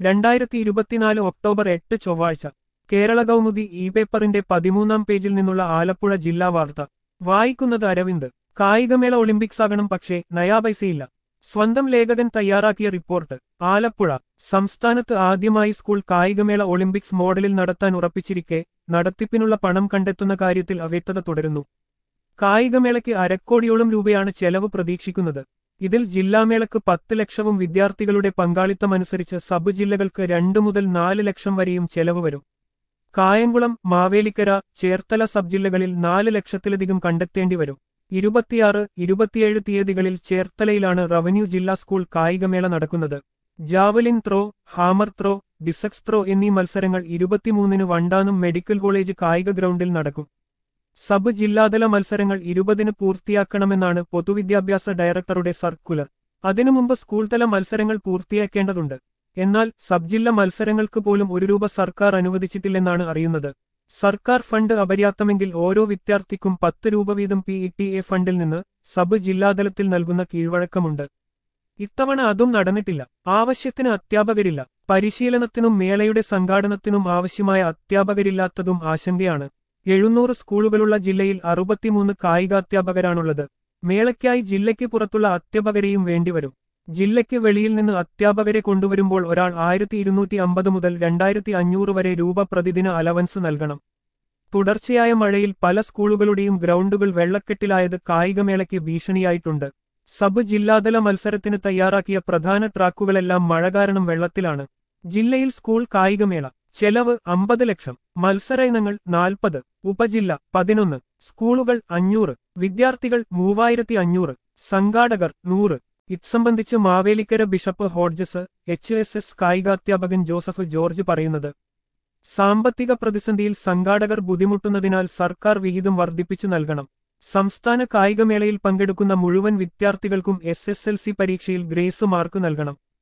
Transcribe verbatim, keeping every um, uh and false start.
രണ്ടായിരത്തി ഇരുപത്തിനാല് ഒക്ടോബർ എട്ട് ചൊവ്വാഴ്ച കേരള കൗമുദി ഇ പേപ്പറിന്റെ പതിമൂന്നാം പേജിൽ നിന്നുള്ള ആലപ്പുഴ ജില്ലാ വാർത്ത വായിക്കുന്നത് അരവിന്ദ്. കായികമേള ഒളിമ്പിക്സ് ആകണം, പക്ഷേ നയാപൈസയില്ല. സ്വന്തം ലേഖകൻ തയ്യാറാക്കിയ റിപ്പോർട്ട്. ആലപ്പുഴ. സംസ്ഥാനത്ത് ആദ്യമായി സ്കൂൾ കായികമേള ഒളിമ്പിക്സ് മോഡലിൽ നടത്താൻ ഉറപ്പിച്ചിരിക്കെ നടത്തിപ്പിനുള്ള പണം കണ്ടെത്തുന്ന കാര്യത്തിൽ അവ്യക്തത തുടരുന്നു. കായികമേളയ്ക്ക് അരക്കോടിയോളം രൂപയാണ് ചെലവ് പ്രതീക്ഷിക്കുന്നത്. ഇതിൽ ജില്ലാമേളയ്ക്ക് പത്ത് ലക്ഷവും വിദ്യാർത്ഥികളുടെ പങ്കാളിത്തമനുസരിച്ച് സബ് ജില്ലകൾക്ക് രണ്ടു മുതൽ നാല് ലക്ഷം വരെയും ചെലവ് വരും. കായംകുളം, മാവേലിക്കര, ചേർത്തല സബ് ജില്ലകളിൽ നാല് ലക്ഷത്തിലധികം കണ്ടെത്തേണ്ടി വരും. ഇരുപത്തിയാറ്, ഇരുപത്തിയേഴ് തീയതികളിൽ ചേർത്തലയിലാണ് റവന്യൂ ജില്ലാ സ്കൂൾ കായികമേള നടക്കുന്നത്. Javelin throw, hammer throw, discus throw എന്നീ മത്സരങ്ങൾ ഇരുപത്തിമൂന്നിന് വണ്ടാനം മെഡിക്കൽ കോളേജ് കായിക ഗ്രൗണ്ടിൽ നടക്കും. സബ് ജില്ലാതല മത്സരങ്ങൾ ഇരുപതിന് പൂർത്തിയാക്കണമെന്നാണ് പൊതുവിദ്യാഭ്യാസ ഡയറക്ടറുടെ സർക്കുലർ. അതിനു മുമ്പ് സ്കൂൾ തല മത്സരങ്ങൾ പൂർത്തിയാക്കേണ്ടതുണ്ട്. എന്നാൽ സബ് ജില്ല മത്സരങ്ങൾക്ക് പോലും ഒരു രൂപ സർക്കാർ അനുവദിച്ചിട്ടില്ലെന്നാണ് അറിയുന്നത്. സർക്കാർ ഫണ്ട് അപര്യാപ്തമെങ്കിൽ ഓരോ വിദ്യാർത്ഥിക്കും പത്ത് രൂപ വീതം പി ഇ ടി എ ഫണ്ടിൽ നിന്ന് സബ് ജില്ലാതലത്തിൽ നൽകുന്ന കീഴ്വഴക്കമുണ്ട്. ഇത്തവണ അതും നടന്നിട്ടില്ല. ആവശ്യത്തിന് അധ്യാപകരില്ല. പരിശീലനത്തിനും മേളയുടെ സംഘാടനത്തിനും ആവശ്യമായ അധ്യാപകരില്ലാത്തതും ആശങ്കയാണ്. എഴുന്നൂറ് സ്കൂളുകളുള്ള ജില്ലയിൽ അറുപത്തിമൂന്ന് കായികാധ്യാപകരാണുള്ളത്. മേളയ്ക്കായി ജില്ലയ്ക്ക് പുറത്തുള്ള അധ്യാപകരെയും വേണ്ടിവരും. ജില്ലയ്ക്ക് വെളിയിൽ നിന്ന് അധ്യാപകരെ കൊണ്ടുവരുമ്പോൾ ഒരാൾ ആയിരത്തി ഇരുന്നൂറ്റി അമ്പത് മുതൽ രണ്ടായിരത്തി അഞ്ഞൂറ് വരെ രൂപ പ്രതിദിന അലവൻസ് നൽകണം. തുടർച്ചയായ മഴയിൽ പല സ്കൂളുകളുടെയും ഗ്രൗണ്ടുകൾ വെള്ളക്കെട്ടിലായത് കായികമേളയ്ക്ക് ഭീഷണിയായിട്ടുണ്ട്. സബ് ജില്ലാതല മത്സരത്തിന് തയ്യാറാക്കിയ പ്രധാന ട്രാക്കുകളെല്ലാം മഴ കാരണം വെള്ളത്തിലാണ്. ജില്ലയിൽ സ്കൂൾ കായികമേള ചെലവ് അമ്പത് ലക്ഷം. മത്സര ഇനങ്ങൾ നാൽപ്പത്. ഉപജില്ല പതിനൊന്ന്. സ്കൂളുകൾ അഞ്ഞൂറ്. വിദ്യാർത്ഥികൾ മൂവായിരത്തി അഞ്ഞൂറ്. സംഘാടകർ നൂറ്. ഇത്സംബന്ധിച്ച് Mavelikara bishop Hodges H S S കായികാധ്യാപകൻ ജോസഫ് ജോർജ് പറയുന്നത്, സാമ്പത്തിക പ്രതിസന്ധിയിൽ സംഘാടകർ ബുദ്ധിമുട്ടുന്നതിനാൽ സർക്കാർ വിഹിതം വർദ്ധിപ്പിച്ചു നൽകണം. സംസ്ഥാന കായികമേളയിൽ പങ്കെടുക്കുന്ന മുഴുവൻ വിദ്യാർത്ഥികൾക്കും എസ് എസ് എൽ സി പരീക്ഷയിൽ ഗ്രേസ് മാർക്ക് നൽകണം.